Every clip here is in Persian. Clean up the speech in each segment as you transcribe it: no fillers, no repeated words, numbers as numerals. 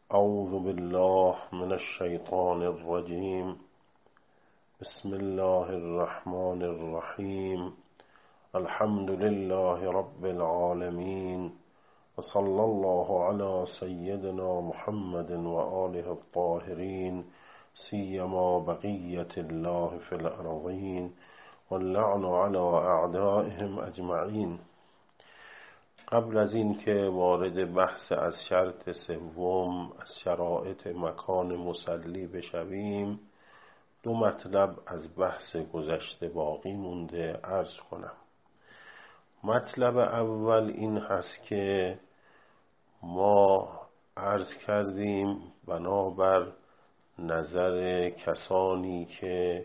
اعوذ بالله من الشیطان الرجیم. بسم الله الرحمن الرحیم. الحمد لله رب العالمین و صلی الله علی سیدنا محمد و آله الطاهرین سیما بقیة الله فی الارضین واللعن علی اعدائهم اجمعین. قبل از این که وارد بحث از شرط سوم از شرایط مکان مصلی بشویم، دو مطلب از بحث گذشته باقی مونده عرض کنم. مطلب اول این هست که ما عرض کردیم بنابر نظر کسانی که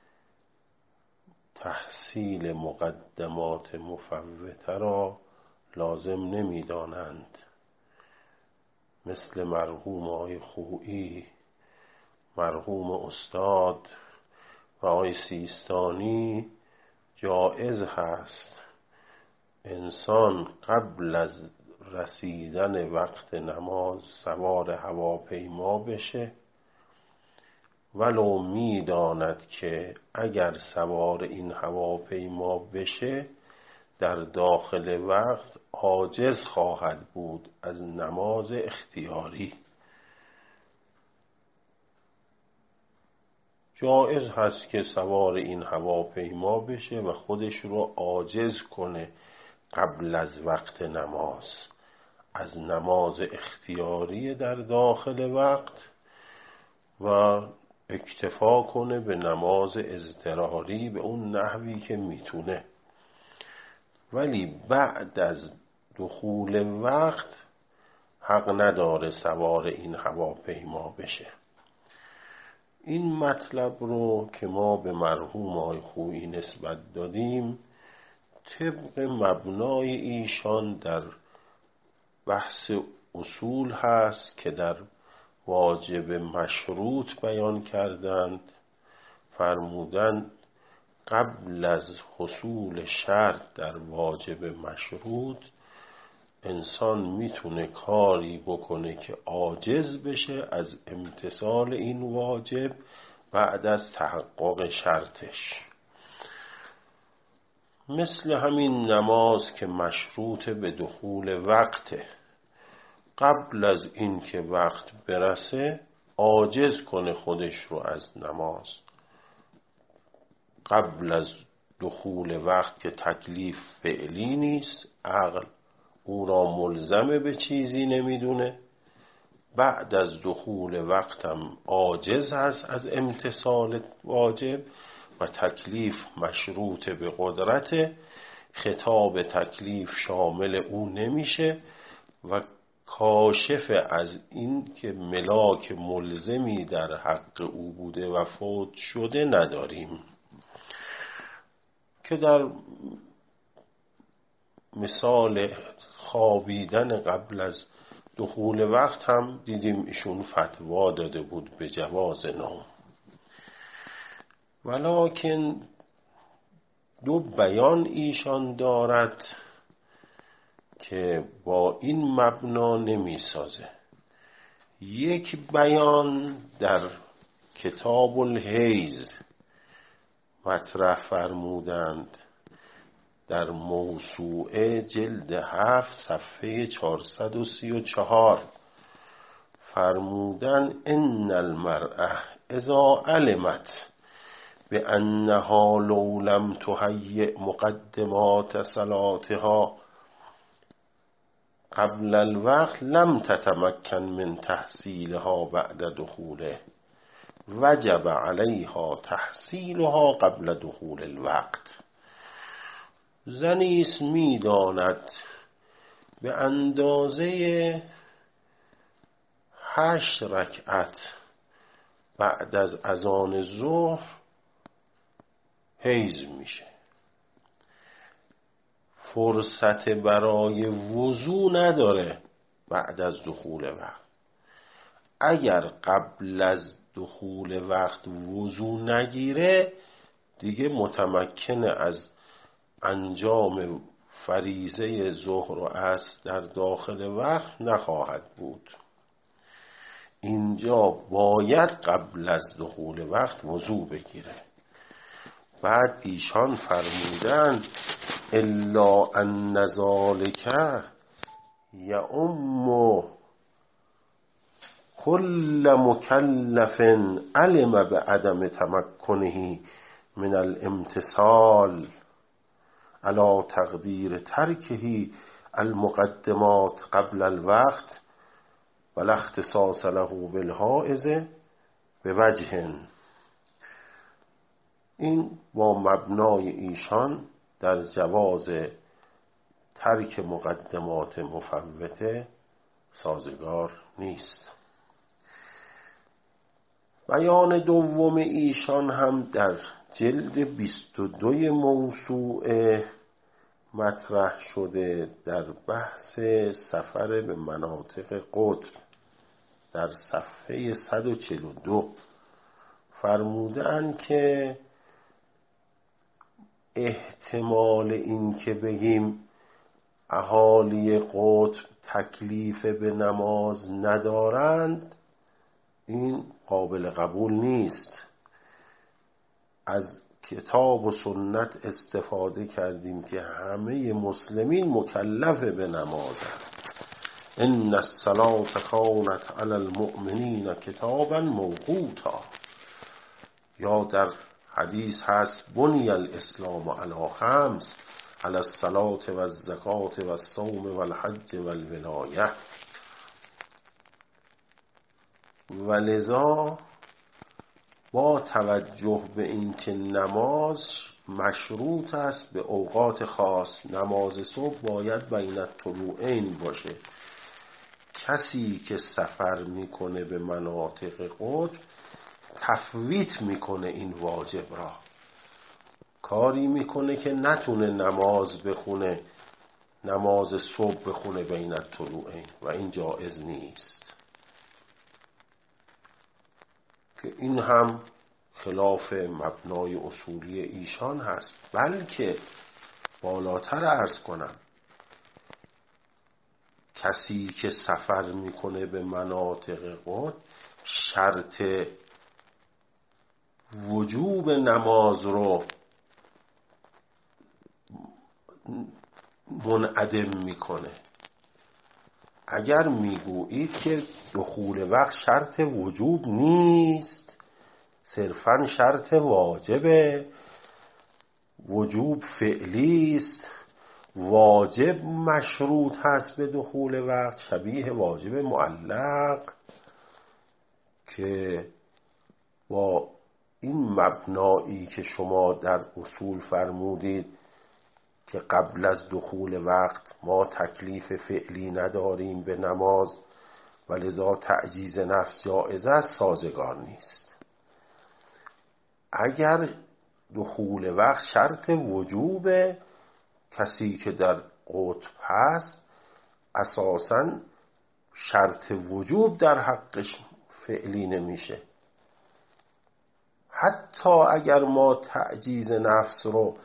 تحصیل مقدمات مفوته را لازم نمی دانند، مثل مرحوم آقای خویی، مرحوم استاد و آقای سیستانی، جایز هست انسان قبل از رسیدن وقت نماز سوار هواپیما بشه، ولو می داند که اگر سوار این هواپیما بشه در داخل وقت عاجز خواهد بود از نماز اختیاری. جایز هست که سوار این هواپیما بشه و خودش رو عاجز کنه قبل از وقت نماز از نماز اختیاری در داخل وقت و اکتفا کنه به نماز اضطراری به اون نحوی که میتونه. ولی بعد از دخول وقت حق نداره سوار این هواپیما بشه. این مطلب رو که ما به مرحوم آقای خویی نسبت دادیم طبق مبنای ایشان در بحث اصول هست که در واجب مشروط بیان کردند. فرمودند قبل از حصول شرط در واجب مشروط انسان میتونه کاری بکنه که عاجز بشه از امتثال این واجب بعد از تحقق شرطش، مثل همین نماز که مشروط به دخول وقته. قبل از این که وقت برسه عاجز کنه خودش رو از نماز. قبل از دخول وقت که تکلیف فعلی نیست، عقل او را ملزم به چیزی نمیدونه، بعد از دخول وقت هم عاجز هست از امتثال واجب و تکلیف مشروط به قدرت، خطاب تکلیف شامل او نمیشه و کاشف از این که ملاک ملزمی در حق او بوده و فوت شده نداریم، که در مثال خوابیدن قبل از دخول وقت هم دیدیم ایشون فتوا داده بود به جواز نوم. ولکن دو بیان ایشان دارد که با این مبنا نمی سازه. یک بیان در کتاب الحیض مطرح فرمودند در موسوعه جلد 7 صفحه 434. فرمودند ان المرأة اذا علمت بانها لو لم تهیئ مقدمات صلاتها قبل الوقت لم تتمکن من تحصیلها بعد دخوله وجب علیها تحصیلها قبل دخول الوقت. زنی است میداند به اندازه 8 رکعت بعد از اذان ظهر حیض میشه، فرصت برای وضو نداره بعد از دخول وقت. اگر قبل از دخول وقت وضو نگیره دیگه متمکن از انجام فریضه ظهر و عصر در داخل وقت نخواهد بود. اینجا باید قبل از دخول وقت وضو بگیره. بعد ایشان فرمودند الا ان ذلک یعم کل مکلف علم بعدم تمکنه من الامتثال علی تقدیر ترکه المقدمات قبل الوقت ولا اختصاص له بالحائض بوجه. این با مبنای ایشان در جواز ترک مقدمات مفوته سازگار نیست. بیان دوم ایشان هم در جلد 22 موسوعه مطرح شده در بحث سفر به مناطق قطب در صفحه 142 فرمودند که احتمال این که بگیم اهالی قطب تکلیف به نماز ندارند این قابل قبول نیست. از کتاب و سنت استفاده کردیم که همه مسلمین مکلف به نمازند. ان الصلاة کانت علی المؤمنین کتابا موقوتا. یا در حدیث هست بنی الاسلام علی خمس علی الصلاة و الزکاة و الصوم و الحج و الولایه. ولذا با توجه به اینکه نماز مشروط است به اوقات خاص، نماز صبح باید بین الطلوعین باشه. کسی که سفر میکنه به مناطق قطب تفویت میکنه این واجب را، کاری میکنه که نتونه نماز بخونه، نماز صبح بخونه بین الطلوعین و این جایز نیست. که این هم خلاف مبنای اصولی ایشان هست. بلکه بالاتر عرض کنم کسی که سفر میکنه به مناطق قطب شرط وجوب نماز رو منعدم میکنه. اگر میگویید که دخول وقت شرط وجوب نیست، صرفاً شرط واجبه، وجوب فعلی است، واجب مشروط هست به دخول وقت، شبیه واجب معلق، که با این مبنایی که شما در اصول فرمودید که قبل از دخول وقت ما تکلیف فعلی نداریم به نماز و لذا تعجیز نفس جایز است، سازگار نیست. اگر دخول وقت شرط وجوب، کسی که در قطب هست اساساً شرط وجوب در حقش فعلی نمیشه. حتی اگر ما تعجیز نفس رو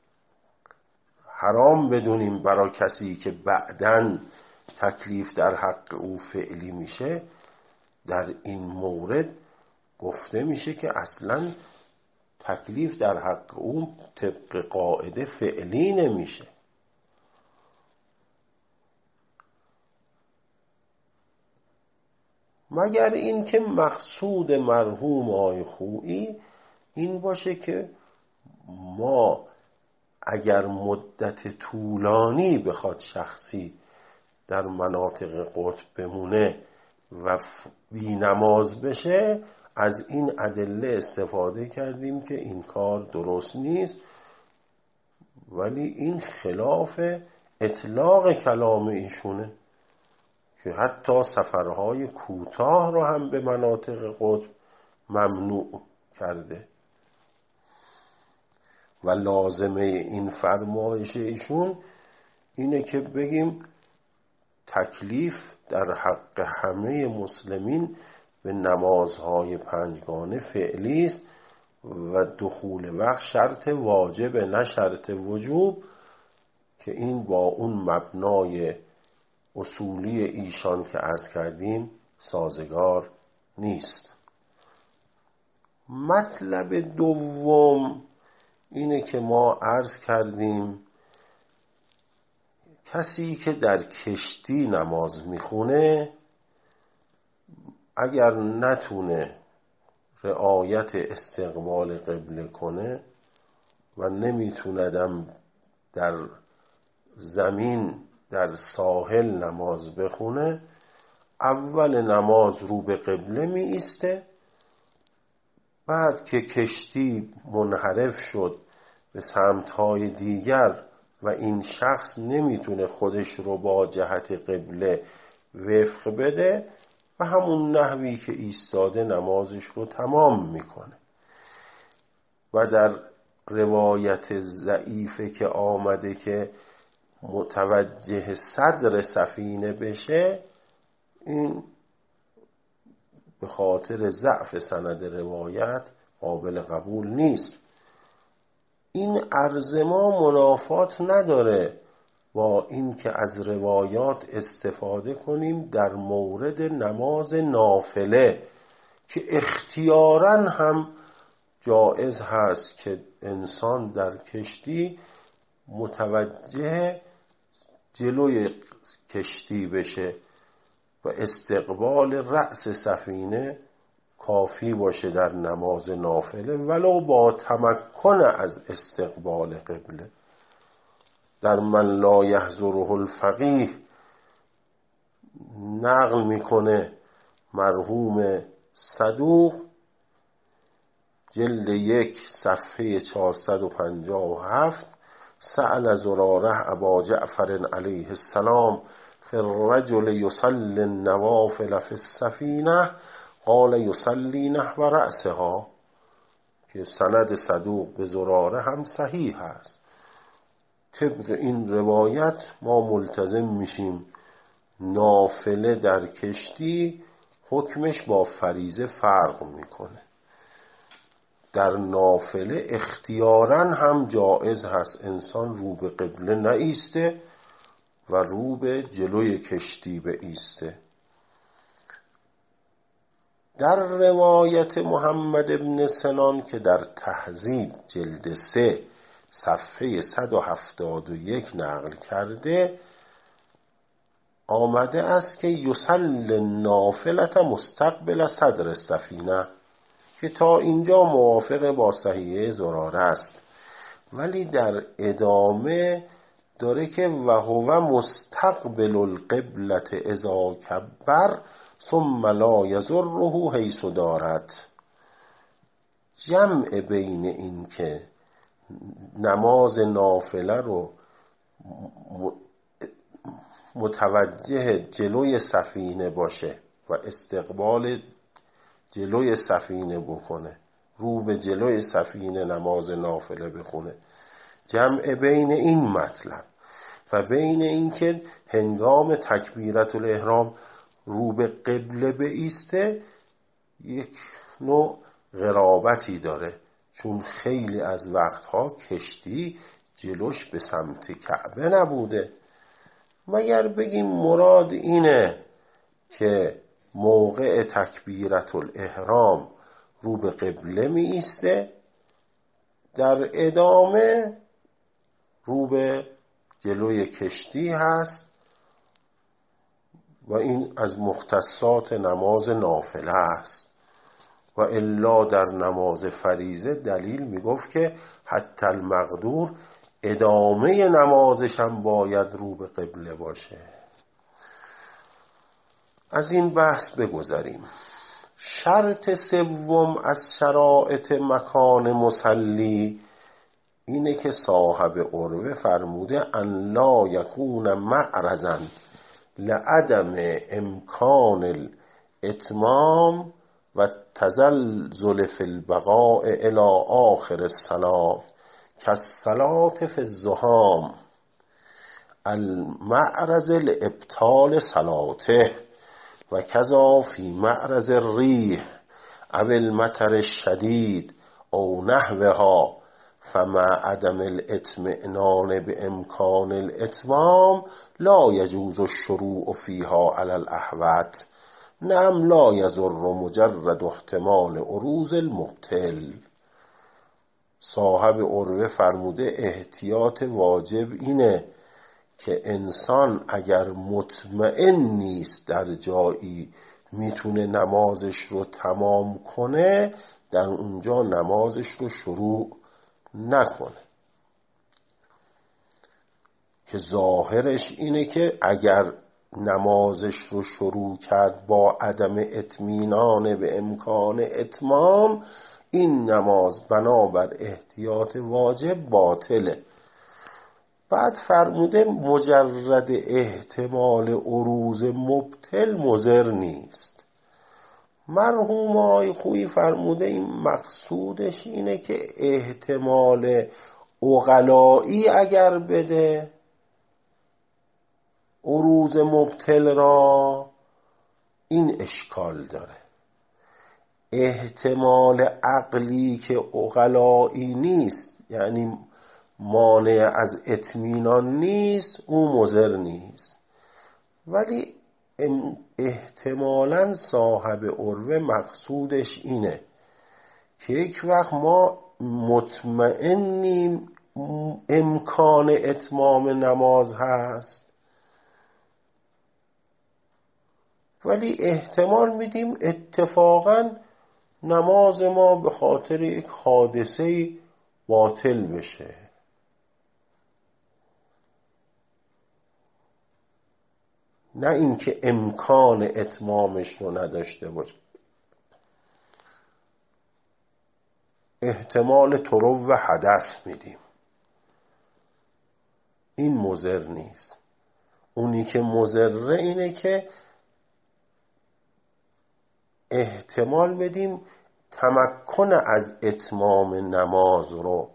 حرام بدونیم برای کسی که بعداً تکلیف در حق او فعلی میشه، در این مورد گفته میشه که اصلاً تکلیف در حق او طبق قاعده فعلی نمیشه. مگر این که مقصود مرحوم آقای خویی این باشه که ما اگر مدت طولانی بخواد شخصی در مناطق قطب بمونه و بی نماز بشه، از این ادله استفاده کردیم که این کار درست نیست. ولی این خلاف اطلاق کلام ایشونه که حتی سفرهای کوتاه رو هم به مناطق قطب ممنوع کرده. و لازمه این فرمایش ایشون اینه که بگیم تکلیف در حق همه مسلمین به نمازهای پنجگانه فعلی است و دخول وقت شرط واجب نه شرط وجوب، که این با اون مبنای اصولی ایشان که عرض کردیم سازگار نیست. مطلب دوم اینه که ما عرض کردیم کسی که در کشتی نماز میخونه اگر نتونه رعایت استقبال قبله کنه و نمیتوندم در زمین در ساحل نماز بخونه، اول نماز رو به قبله می ایسته، بعد که کشتی منحرف شد به سمت‌های دیگر و این شخص نمیتونه خودش رو با جهت قبله وفق بده و همون نحوی که ایستاده نمازش رو تمام میکنه. و در روایت ضعیفه که آمده که متوجه صدر سفینه بشه، این به خاطر ضعف سند روایت قابل قبول نیست. این عرض ما منافات نداره با این که از روایات استفاده کنیم در مورد نماز نافله که اختیاراً هم جایز هست که انسان در کشتی متوجه جلوی کشتی بشه و استقبال رأس سفینه کافی باشه در نماز نافله ولو با تمکن از استقبال قبله. در من لا یحضره الفقیه نقل میکنه مرحوم صدوق جلد 1 صفحه 457 سأل زراره ابا جعفر علیه السلام فی الرجل یصلی النوافل فی السفینه قال یصلی نحو رأسها، که سند صدوق به زراره هم صحیح است. طبق این روایت ما ملتزم میشیم نافله در کشتی حکمش با فریضه فرق میکنه. در نافله اختیاراً هم جایز هست انسان رو به قبله نایسته و رو به جلوی کشتی بایسته. در روایت محمد بن سنان که در تهذیب جلد 3 صفحه 171 نقل کرده آمده است که یصلی النافلة مستقبل صدر السفینه، که تا اینجا موافق با صحیح زراره است، ولی در ادامه داره که وهو مستقبل القبلة اذا کبر ثم لا یضره حیث دارد. جمع بین این که نماز نافله رو متوجه جلوی سفینه باشه و استقبال جلوی سفینه بکنه، رو به جلوی سفینه نماز نافله بخونه، جمع بین این مطلب و بین این که هنگام تکبیرت الاحرام رو به قبله بایسته یک نوع غرابتی داره، چون خیلی از وقتها کشتی جلوش به سمت کعبه نبوده. مگر بگیم مراد اینه که موقع تکبیرت الاحرام رو به قبله می ایسته، در ادامه رو به جلوی کشتی هست و این از مختصات نماز نافله است. و الا در نماز فریضه دلیل می گفت که حتی المقدور ادامه نمازش هم باید رو به قبله باشه. از این بحث بگذاریم. شرط سوم از شرایط مکان مصلی اینه که صاحب عروه فرموده ان لا یکون معرضا لعدم امکان الاتمام و تزلزل فی البقاء الى آخر الصلاة کالصلاة فی الزحام المعرض لابطال صلاته و کذا فی معرض الریح او المطر الشدید او نحوها فمع عدم الاطمئنان بامکان الاتمام لا یجوز الشروع فیها علی الاحوط نعم لا یضر مجرد احتمال عروض المبتل. صاحب عروه فرموده احتیاط واجب اینه که انسان اگر مطمئن نیست در جایی میتونه نمازش رو تمام کنه، در اونجا نمازش رو شروع نکنه، که ظاهرش اینه که اگر نمازش رو شروع کرد با عدم اطمینان به امکان اتمام، این نماز بنابر احتیاط واجب باطله. بعد فرموده مجرد احتمال عروض مبتل مضر نیست. مرحوم آقای خویی فرموده این مقصودش اینه که احتمال عقلایی اگر بده عروض مبتل را، این اشکال داره. احتمال عقلی که عقلایی نیست، یعنی مانع از اطمینان نیست، او مضر نیست. ولی احتمالاً صاحب عروه مقصودش اینه که یک وقت ما مطمئنیم امکان اتمام نماز هست، ولی احتمال میدیم اتفاقاً نماز ما به خاطر یک حادثه باطل بشه. نه اینکه امکان اتمامش رو نداشته باشه. احتمال طرو و حدث میدیم، این مضر نیست. اونی که مضره اینه که احتمال بدیم تمکن از اتمام نماز رو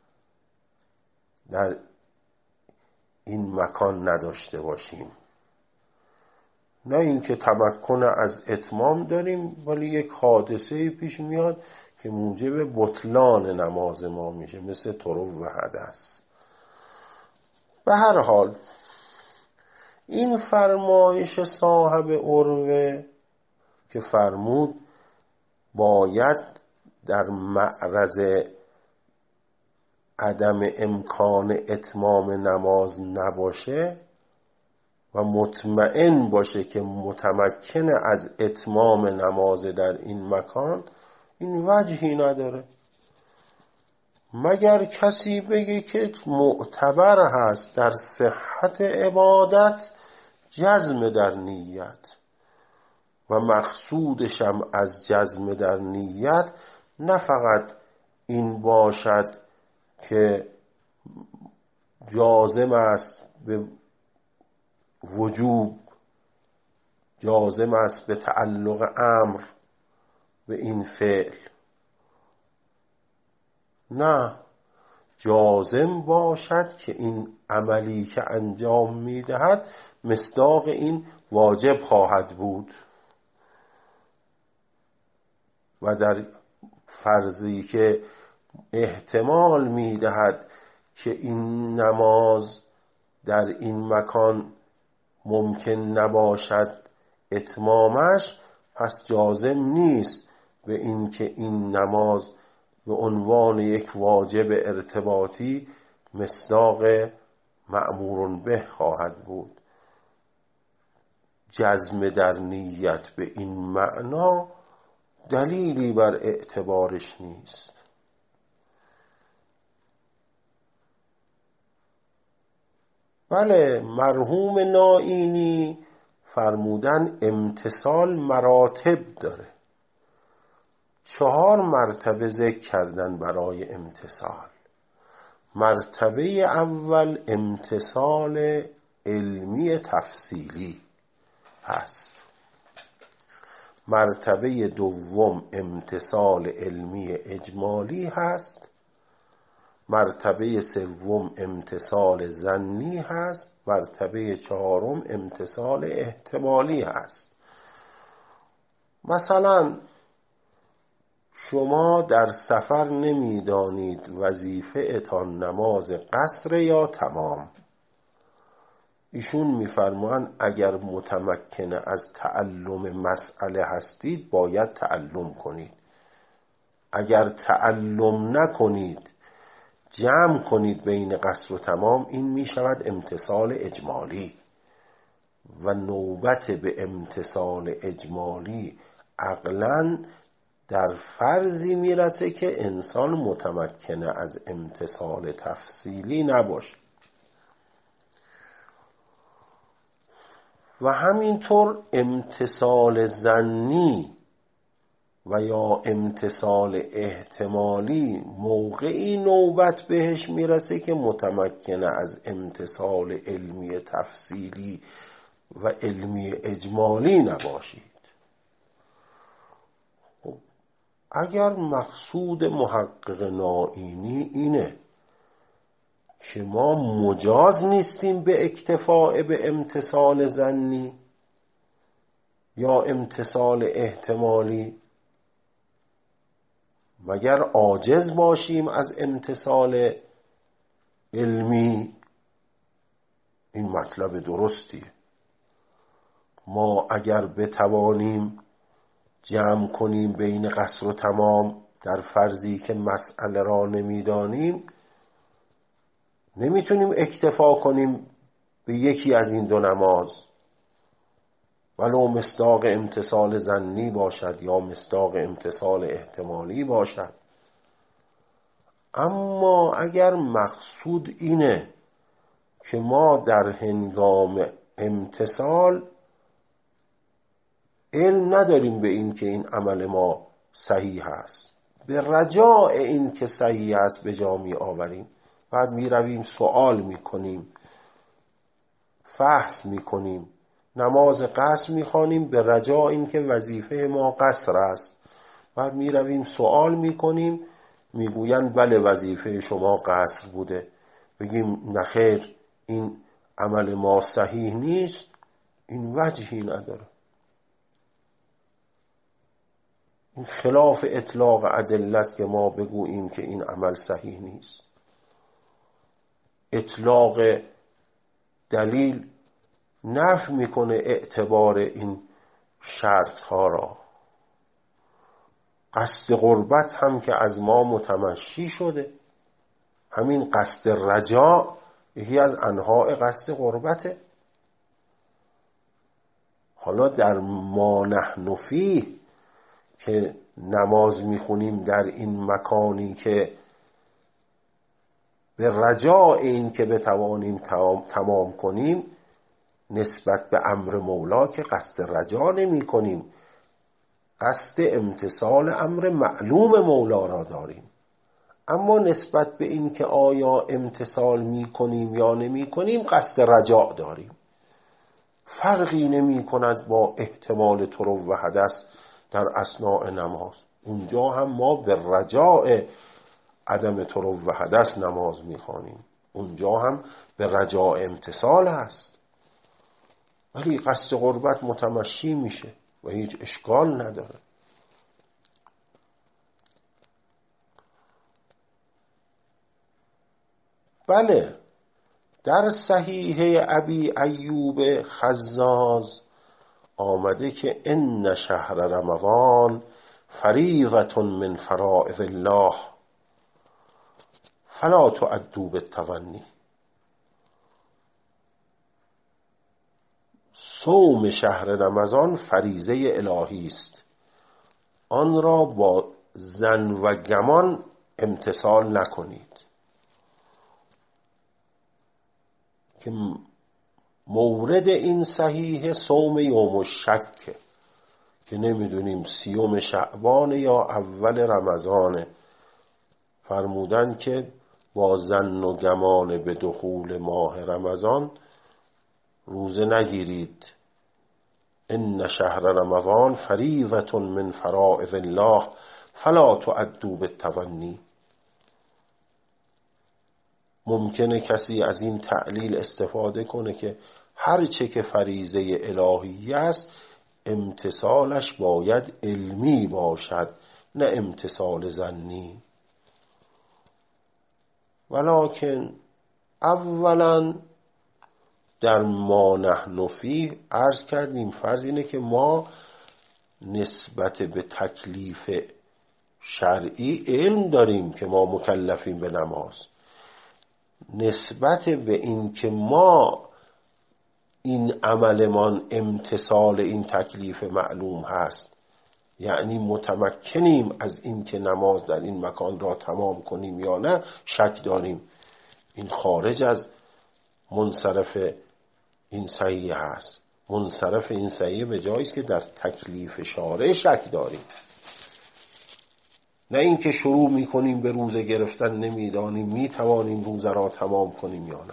در این مکان نداشته باشیم. نه اینکه تمکن از اتمام داریم ولی یک حادثه پیش میاد که موجب بطلان نماز ما میشه، مثل طرو و حدث. به هر حال این فرمایش صاحب عروه که فرمود باید در معرض عدم امکان اتمام نماز نباشه و مطمئن باشه که متمکن از اتمام نماز در این مکان، این وجهی نداره. مگر کسی بگه که معتبر هست در صحت عبادت جزم در نیت و مقصودشم از جزم در نیت نه فقط این باشد که جازم است به وجوب، جازم است به تعلق امر به این فعل، نه، جازم باشد که این عملی که انجام میدهد مصداق این واجب خواهد بود و در فرضی که احتمال میدهد که این نماز در این مکان ممکن نباشد اتمامش، پس جازم نیست به این که این نماز به عنوان یک واجب ارتباطی مصداق مأمور به خواهد بود. جزم در نیت به این معنا دلیلی بر اعتبارش نیست. بله، مرحوم نائینی فرمودن امتثال مراتب داره. 4 مرتبه ذکر کردن برای امتثال. مرتبه اول امتثال علمی تفصیلی هست. مرتبه دوم امتثال علمی اجمالی هست. مرتبه سوم امتثال ظنی هست. مرتبه 4 امتثال احتمالی هست. مثلا شما در سفر نمیدانید وظیفه اتان نماز قصر یا تمام، ایشون میفرمایند اگر متمکن از تعلم مسئله هستید باید تعلم کنید. اگر تعلم نکنید جمع کنید بین قصر و تمام، این می شود امتثال اجمالی و نوبت به امتثال اجمالی عقلاً در فرضی میرسه که انسان متمکن از امتثال تفصیلی نباشه. و همینطور امتثال ظنی و یا امتثال احتمالی موقعی نوبت بهش میرسه که متمکن از امتثال علمی تفصیلی و علمی اجمالی نباشید. اگر مقصود محقق نائینی اینه که ما مجاز نیستیم به اکتفاء به امتثال ظنی یا امتثال احتمالی، مگر عاجز باشیم از امتثال علمی، این مطلب درستیه. ما اگر بتوانیم جمع کنیم بین قصر و تمام در فرضی که مسئله را نمیدانیم، نمیتونیم اکتفا کنیم به یکی از این دو نماز، ولو مصداق امتثال ظنی باشد یا مصداق امتثال احتمالی باشد. اما اگر مقصود اینه که ما در هنگام امتثال علم نداریم به این که این عمل ما صحیح است، به رجاء این که صحیح است به جا می آوریم، بعد می رویم سوال می کنیم، فحص می کنیم، نماز قصر می خوانیم به رجاء این که وظیفه ما قصر است، بعد می رویم سوال می کنیم، می گویند بله وظیفه شما قصر بوده، بگیم نخیر این عمل ما صحیح نیست، این وجهی نداره. این خلاف اطلاق ادله است که ما بگوییم که این عمل صحیح نیست. اطلاق دلیل نفی میکنه اعتبار این شرط ها را. قصد قربت هم که از ما متمشی شده، همین قصد رجاء یکی از انواع قصد قربته. حالا در ما نحن فیه که نماز میخونیم در این مکانی که به رجاء این که بتوانیم تمام کنیم، نسبت به امر مولا که قصد رجاء نمی کنیم، قصد امتثال امر معلوم مولا را داریم. اما نسبت به این که آیا امتثال می کنیم یا نمی کنیم قصد رجاء داریم. فرقی نمی کند با احتمال طرو و حدث در اثناء نماز. اونجا هم ما به رجاء عدم طرو و حدث نماز می خوانیم، اونجا هم به رجاء امتثال هست، ولی قصد قربت متمشی میشه و هیچ اشکال نداره. بله، در صحیح ابی ایوب خزاز آمده که ان شهر رمضان فریضة من فرائض الله فلا تعدوا بالتظنی. صوم شهر رمضان فریضه الهی است، آن را با ظن و گمان امتثال نکنید. که مورد این صحیح صوم یوم الشک که نمیدونیم 30 شعبان یا اول رمضانه، فرمودن که با ظن و گمان به دخول ماه رمضان روزه نگیرید. ان شهر رمضان فریضة من فرائض الله فلا تعدوا بالتظنی. ممکنه کسی از این تعلیل استفاده کنه که هر چه که فریضه الهی است امتثالش باید علمی باشد نه امتثال ظنی. ولکن اولا در ما نحن فیه عرض کردیم فرض اینه که ما نسبت به تکلیف شرعی علم داریم که ما مکلفیم به نماز، نسبت به این که ما این عملمان امتثال این تکلیف معلوم هست، یعنی متمکنیم از این که نماز در این مکان را تمام کنیم یا نه، شک داریم. این خارج از منصرف این صحیح هست. منصرف این صحیح به جایی است که در تکلیف شارع شک داریم، نه اینکه شروع میکنیم به روزه گرفتن نمیدانیم میتوانیم روزه را تمام کنیم یا نه.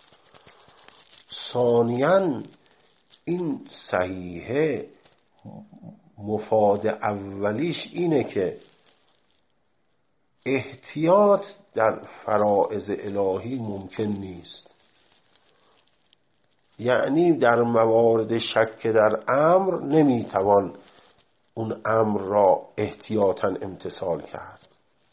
ثانیاً این صحیحه مفاد اولیش اینه که احتیاط در فرائض الهی ممکن نیست، یعنی در موارد شک در امر نمیتوان اون امر را احتیاطاً امتثال کرد،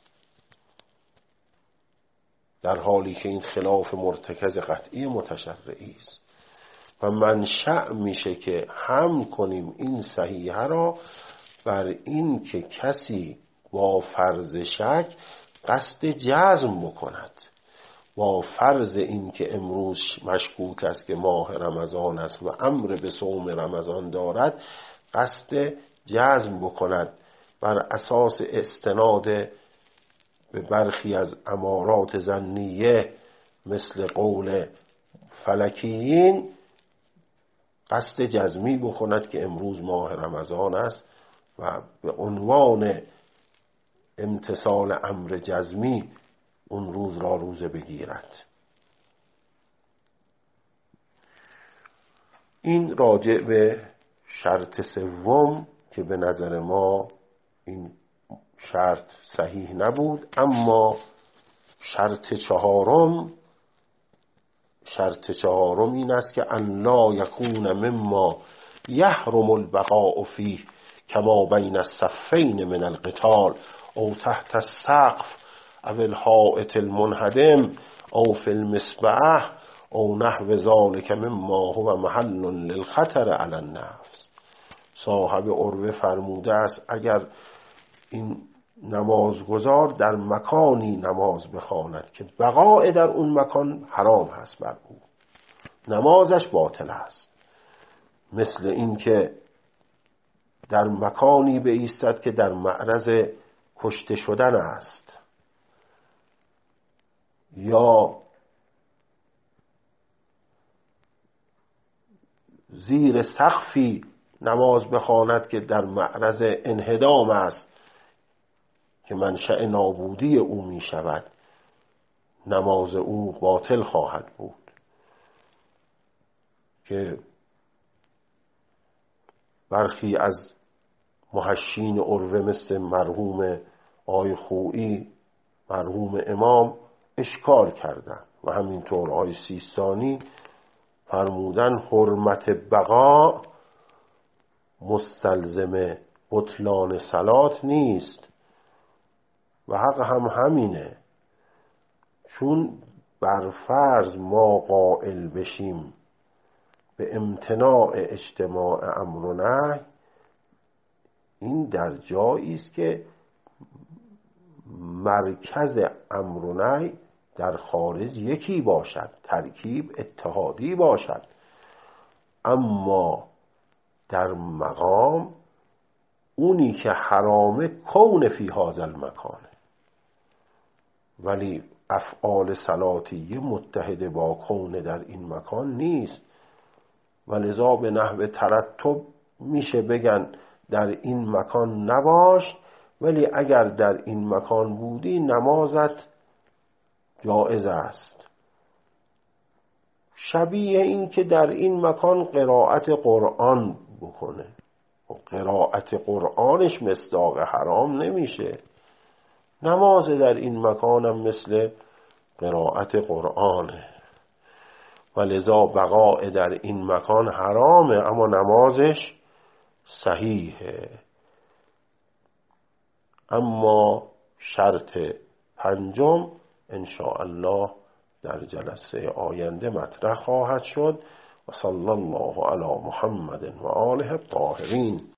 در حالی که این خلاف مرتکز قطعی متشرعی است و منشأ میشه که هم کنیم این صحیحه را بر این که کسی با فرض شک قصد جزم بکند، با فرض این که امروز مشکوک است که ماه رمضان است و امر به صوم رمضان دارد، قصد جزم بکند بر اساس استناد به برخی از امارات ظنیه مثل قول فلکیین، قصد جزمی بکند که امروز ماه رمضان است و به عنوان امتثال امر جزمی اون روز را روزه بگیرد. این راجع به شرط سوم که به نظر ما این شرط صحیح نبود. اما شرط چهارم این است که ان لا یکون مما یحرم البقاء فیه کما بین الصفین من القتال او تحت السقف او الحائط المنهدم او فی المسبح او نحو ذلک مما هو محل للخطر علی النفس. صاحب عروه فرموده است اگر این نمازگزار در مکانی نماز بخواند که بقاء در اون مکان حرام هست بر او، نمازش باطل است. مثل این که در مکانی بایستد که در معرض کشته شدن است، یا زیر سقفی نماز بخواند که در معرض انهدام است که منشأ نابودی او می شود، نماز او باطل خواهد بود. که برخی از محشین عروه مثل مرحوم آقای خویی، مرحوم امام، اشکال کردن و همینطور آقای سیستانی فرمودن حرمت بقا مستلزم بطلان صلات نیست و حق هم همینه، چون بر فرض ما قائل بشیم به امتناع اجتماع امر و نهی، این در جایی است که مرکز امر و نهی در خارج یکی باشد، ترکیب اتحادی باشد، اما در مقام اونی که حرامه کون فی هذا المکانه، ولی افعال صلاتیه متحد با کون در این مکان نیست و لذا به نحو ترتب میشه بگن در این مکان نباش، ولی اگر در این مکان بودی نمازت جایز است. شبیه این که در این مکان قرائت قرآن بکنه و قرائت قرآنش مصداق حرام نمیشه، نماز در این مکانم مثل قرائت قرآنه و لذا بقاء در این مکان حرامه اما نمازش صحیحه. اما شرط پنجم ان شاء الله در جلسه آینده مطرح خواهد شد و صلی الله علی محمد و آله الطاهرین.